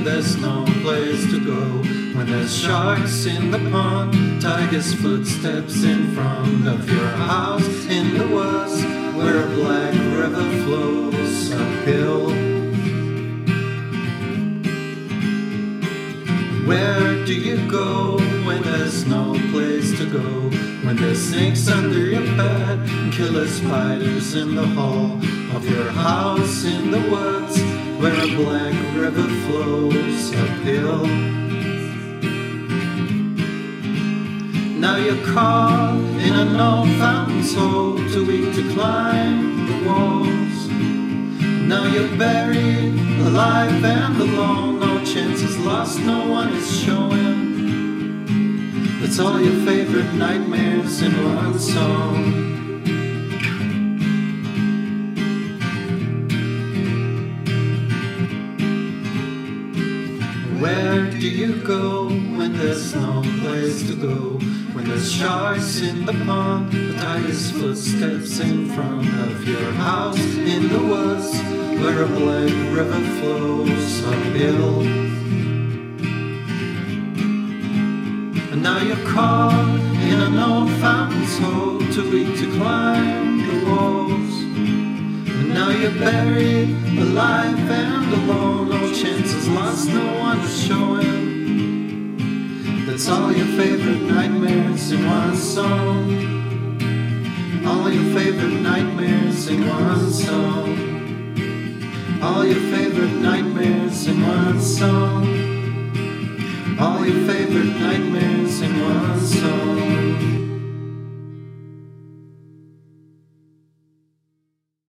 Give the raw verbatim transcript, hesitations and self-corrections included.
there's no place to go. When there's sharks in the pond, tigers' footsteps in front of your house. In the woods where a black river flows uphill. Where do you go when there's no place to go? When there's snakes under your bed and killer spiders in the hall of your house. In the woods where a black river flows uphill. Now you're caught in an old fountain's hole, too weak to climb the walls. Now you're buried, alive and alone. No chances lost, no one is showing. It's all your favorite nightmares in one song. Where do you go when there's no place to go? When there's sharks in the pond, the tiger's footsteps in front of your house. In the woods where a black river flows uphill. And now you're caught in an old fountain's hole, too weak to climb the walls. And now you're buried, alive and alone. No chances lost, no one is showing. That's all your favorite nightmares in one song. All your favorite nightmares in one song. All your favorite nightmares in one song. All your favorite nightmares